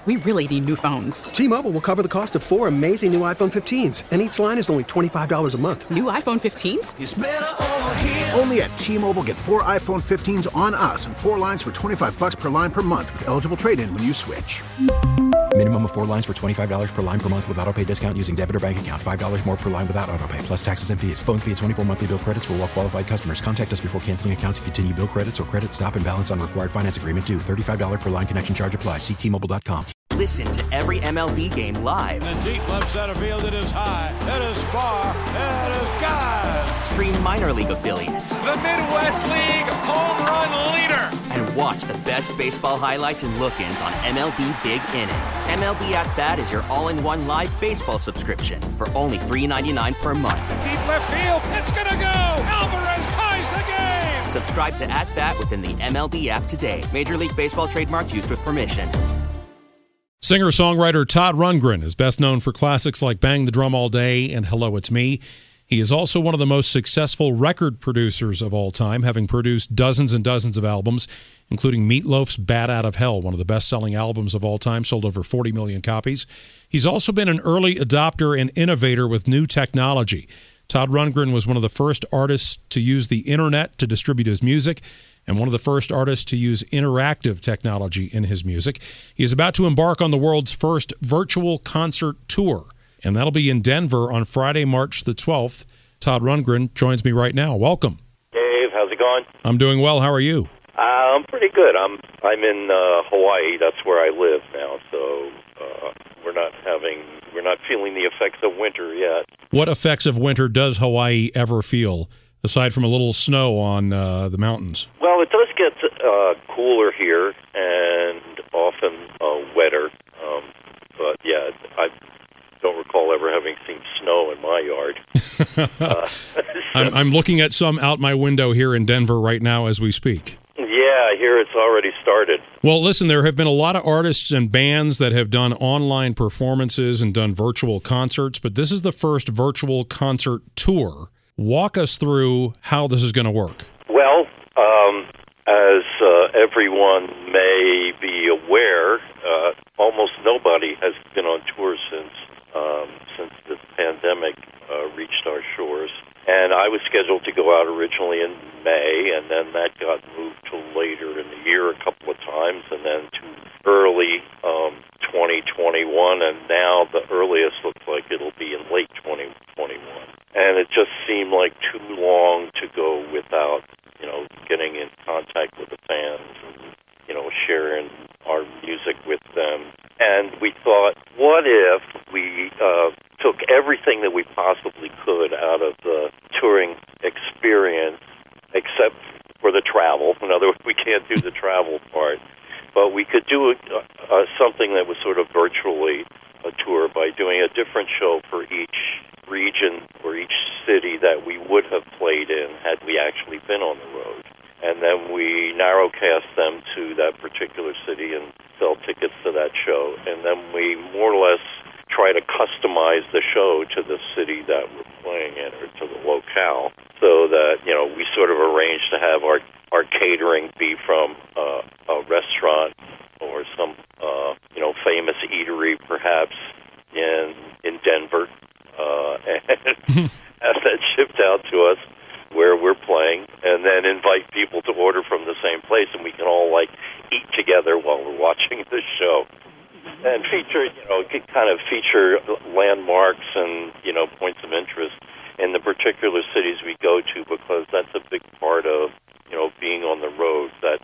We really need new phones. T-Mobile will cover the cost of 4 amazing new iPhone 15s, and each line is only $25 a month. New iPhone 15s? It's better over here. Only at T-Mobile, get 4 iPhone 15s on us and 4 lines for $25 per line per month with eligible trade-in when you switch. Minimum of 4 lines for $25 per line per month with autopay discount using debit or bank account. $5 more per line without autopay, plus taxes and fees. Phone fee at 24 monthly bill credits for well-qualified customers. Contact us before canceling account to continue bill credits or credit stop and balance on required finance agreement due. $35 per line connection charge applies. See T-Mobile.com. Listen to every MLB game live. In the deep left center field, it is high, it is far, it is gone. Stream minor league affiliates. The Midwest League home run leader. And watch the best baseball highlights and look-ins on MLB Big Inning. MLB At Bat is your all-in-one live baseball subscription for only $3.99 per month. Deep left field, it's gonna go. Alvarez ties the game. Subscribe to At Bat within the MLB app today. Major League Baseball trademarks used with permission. Singer-songwriter Todd Rundgren is best known for classics like Bang the Drum All Day and Hello, It's Me. He is also one of the most successful record producers of all time, having produced dozens and dozens of albums, including Meatloaf's Bat Out of Hell, one of the best-selling albums of all time, sold over 40 million copies. He's also been an early adopter and innovator with new technology. Todd Rundgren was one of the first artists to use the internet to distribute his music, and one of the first artists to use interactive technology in his music. He is about to embark on the world's first virtual concert tour, and that'll be in Denver on Friday, March the 12th. Todd Rundgren joins me right now. Welcome. Dave, how's it going? I'm doing well. How are you? I'm pretty good. I'm in Hawaii. That's where I live now, so we're not feeling the effects of winter yet. What effects of winter does Hawaii ever feel, aside from a little snow on the mountains? Well, it does get cooler here and often wetter. But, yeah, I don't recall ever having seen snow in my yard. I'm looking at some out my window here in Denver right now as we speak. Yeah, here it's already started. Well, listen, there have been a lot of artists and bands that have done online performances and done virtual concerts, but this is the first virtual concert tour. Walk us through how this is going to work. Well, as everyone may be aware, almost nobody has been on tour since the pandemic reached our shores. And I was scheduled to go out originally in May, and then that got moved to later in the year a couple of times, and then to early 2021, and now the earliest looks like it'll be in late 2021. And it just seemed like too long to go without, getting in contact with the fans and, sharing our music with them. And we thought, what if we took everything that we possibly could out of the touring experience, except for the travel. In other words, we can't do the travel part, but we could do something that was sort of virtually a tour by doing a different show for each region or each city that we would have played in had we actually been on the road. And then we narrowcast them to that particular city and sell tickets to that show. And then we more or less try to customize the show to the city that we're playing in or to the locale, so that, we sort of arrange to have our catering be from a restaurant or some, famous eatery perhaps in Denver, and have that shipped out to us where we're playing, and then invite people to order from the same place, and we can all, eat together while we're watching the show. And feature, kind of feature landmarks and, points of interest in the particular cities we go to, because that's a big part of, being on the road. That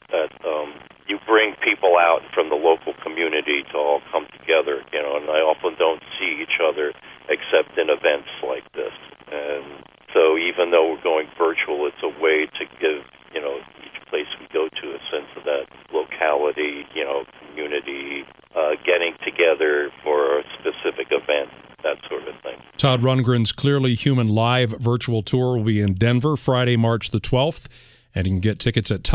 you bring people out from the local community to all come together, and I often don't see each other except in events like this. And so even though we're going virtual, it's a way to give, each place we go to a sense of that locality, community, getting together for a specific event, that sort of thing. Todd Rundgren's Clearly Human Live virtual tour will be in Denver Friday, March the 12th. And you can get tickets at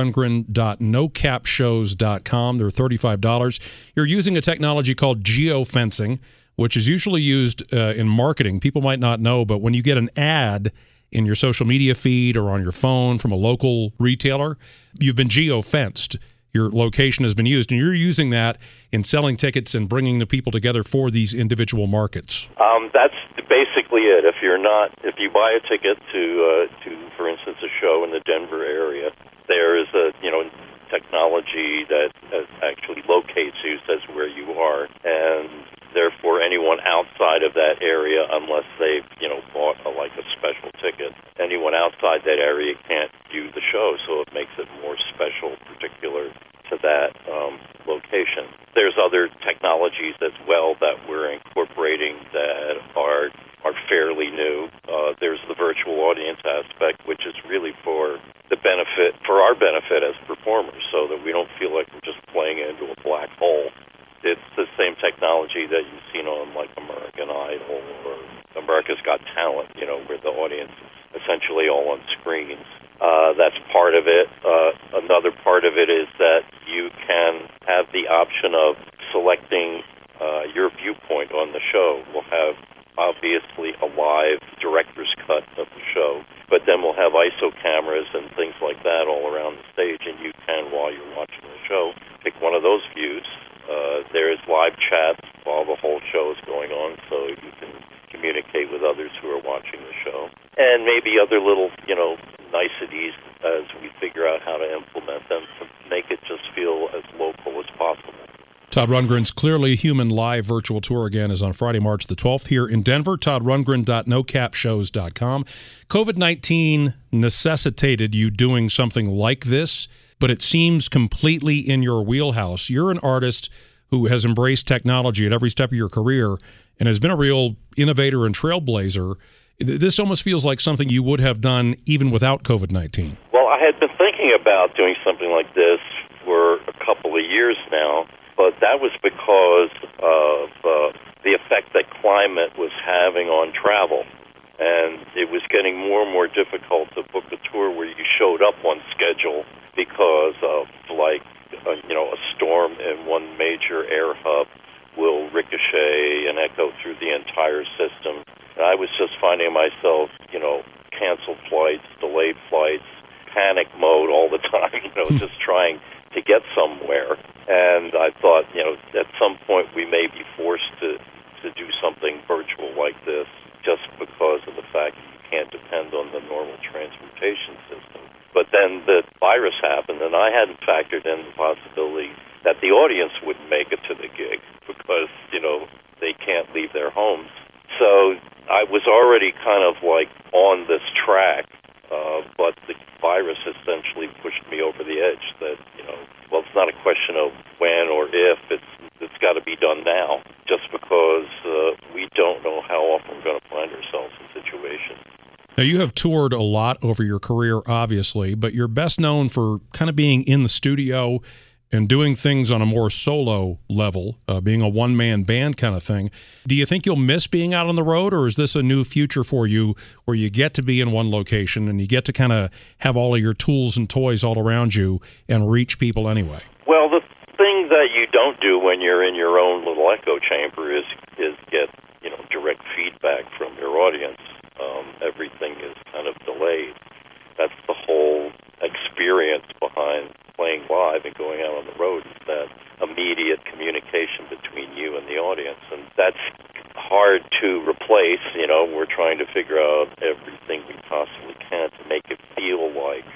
toddrundgren.nocapshows.com. They're $35. You're using a technology called geofencing, which is usually used in marketing. People might not know, but when you get an ad in your social media feed or on your phone from a local retailer, you've been geofenced. your location has been used, and you're using that in selling tickets and bringing the people together for these individual markets. That's basically it. If you buy a ticket to, for instance, a show in the Denver area, there is a technology that actually locates you, says where you are, and therefore anyone outside of that area, unless they've bought a special ticket, anyone outside that area can't view the show. So it makes it more special, particular to that location. There's other technologies as well that we're incorporating that are fairly new. There's the virtual audience aspect, which is really for our benefit as performers, so that we don't feel like we're just playing into a black hole. It's the same technology that you've seen on American Idol or America's Got Talent, where the audience is essentially all on screens. That's part of it. Another part of it is that you can have the option of selecting your viewpoint on the show. We'll have, obviously, a live director's cut of the show, but then we'll have ISO cameras and things like that all around the stage, and you can, while you're watching the show, pick one of those views. There is live chat while the whole show is going on, so you can communicate with others who are watching the show. And maybe other little, niceties as we figure out how to implement them to make it just feel as local as possible. Todd Rundgren's Clearly Human live virtual tour again is on Friday, March the 12th here in Denver. ToddRundgren.nocapshows.com. COVID-19 necessitated you doing something like this, but it seems completely in your wheelhouse. You're an artist who has embraced technology at every step of your career and has been a real innovator and trailblazer. This almost feels like something you would have done even without COVID-19. Well, I had been thinking about doing something like this for a couple of years now, but that was because of the effect that climate was having on travel. And it was getting more and more difficult to book a tour where you showed up on schedule because of, a storm in one major air hub will ricochet and echo through the entire system. And I was just finding myself, canceled flights, delayed flights, panic mode all the time, just trying to get somewhere. And I thought, at some point we may be forced to do something virtual like this just because of the fact that you can't depend on the normal transportation system. But then the virus happened, and I hadn't factored in the possibility that the audience wouldn't make it to the gig because, they can't leave their homes. So I was already kind of on this track, but the virus essentially pushed me over the edge that, it's not a question of when or if, it's got to be done now, just because we don't know how often we're going to find ourselves in situations. Now, you have toured a lot over your career, obviously, but you're best known for kind of being in the studio and doing things on a more solo level, being a one-man band kind of thing. Do you think you'll miss being out on the road, or is this a new future for you where you get to be in one location and you get to kind of have all of your tools and toys all around you and reach people anyway? Well, the thing that you don't do when you're in your own little echo chamber is get, direct feedback from your audience. Everything is kind of delayed. That's the whole experience behind playing live and going out on the road, is that immediate communication between you and the audience. And that's hard to replace. We're trying to figure out everything we possibly can to make it feel like,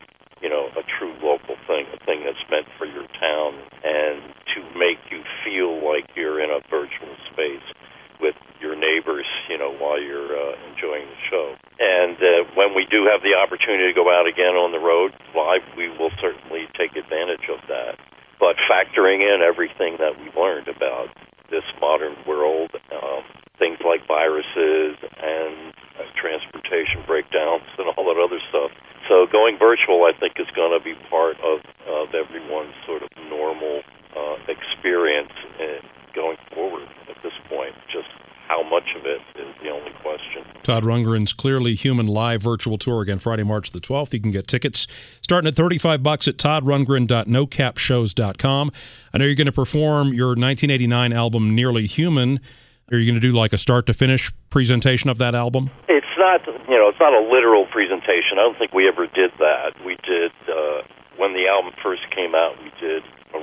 a true local thing, a thing that's meant for your town, and to make you feel like you're in a virtual space with your neighbors, while you're enjoying the show. And when we do have the opportunity to go out again on the road live, we will certainly take advantage of that. But factoring in everything that we've learned about this modern world, things like viruses and transportation breakdowns and all that other stuff. So going virtual, I think, is going to be part of everyone's sort of normal experience going forward at this point. Just how much of it is the only question. Todd Rundgren's Clearly Human live virtual tour again Friday, March the 12th. You can get tickets starting at $35 at toddrundgren.nocapshows.com. I know you're going to perform your 1989 album Nearly Human. Are you going to do like a start-to-finish presentation of that album? It's not, it's not a literal presentation. I don't think we ever did that. We did, when the album first came out, we did a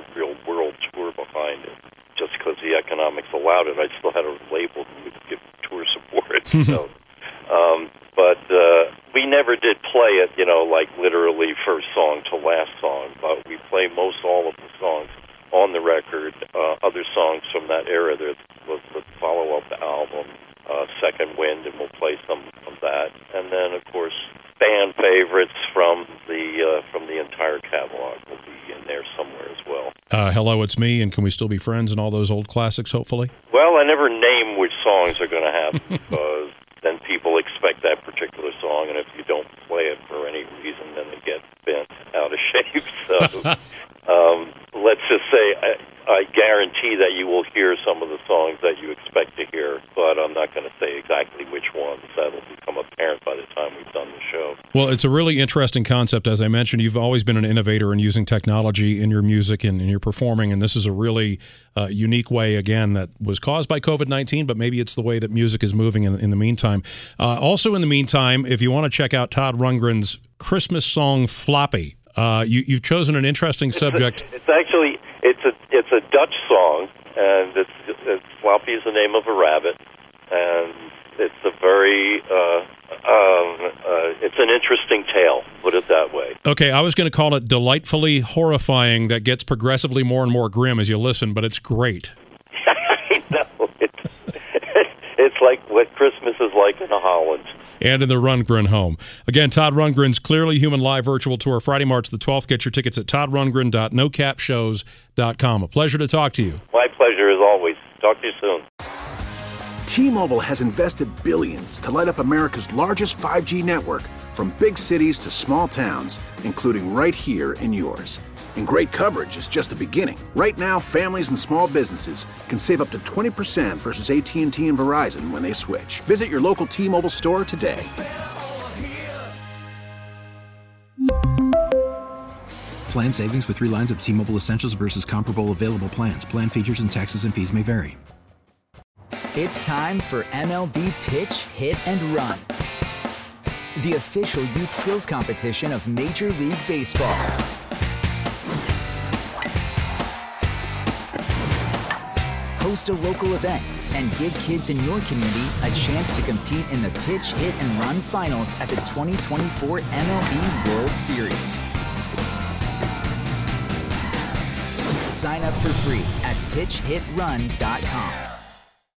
find it. Just because the economics allowed it, I still had a label that would give tour support. So, but we never did play it, like literally first song to last song. But we play most all of the songs on the record. Other songs from that era, there was the follow-up album, Second Wind, and we'll play some of that. And then, of course, fan favorites from the entire catalog will be in there somewhere as well. Hello, It's Me, and Can We Still Be Friends, and all those old classics, hopefully? Well, I never name which songs are going to have because then people expect that particular song, and if you don't play it for any reason, then they get bent out of shape. So let's just say I guarantee that you will hear some of the songs that you expect to hear, but I'm not going to say exactly which ones. That'll become apparent by the time we've done the show. Well, it's a really interesting concept. As I mentioned, you've always been an innovator in using technology in your music and in your performing, and this is a really unique way, again, that was caused by COVID-19, but maybe it's the way that music is moving in the meantime. Also in the meantime, if you want to check out Todd Rundgren's Christmas song Floppy, you've chosen an interesting subject. It's actually it's a Dutch song, and it's Floppy is the name of a rabbit, and it's a very it's an interesting tale, put it that way. Okay, I was going to call it delightfully horrifying. That gets progressively more and more grim as you listen, but it's great. I know. It's like what Christmas is like in Holland. And in the Rundgren home. Again, Todd Rundgren's Clearly Human Live virtual tour, Friday, March the 12th. Get your tickets at toddrundgren.nocapshows.com. A pleasure to talk to you. My pleasure, as always. Talk to you soon. T-Mobile has invested billions to light up America's largest 5G network, from big cities to small towns, including right here in yours. And great coverage is just the beginning. Right now, families and small businesses can save up to 20% versus AT&T and Verizon when they switch. Visit your local T-Mobile store today. Plan savings with 3 lines of T-Mobile Essentials versus comparable available plans. Plan features and taxes and fees may vary. It's time for MLB Pitch, Hit, and Run, the official youth skills competition of Major League Baseball. Host a local event and give kids in your community a chance to compete in the Pitch, Hit, and Run finals at the 2024 MLB World Series. Sign up for free at pitchhitrun.com.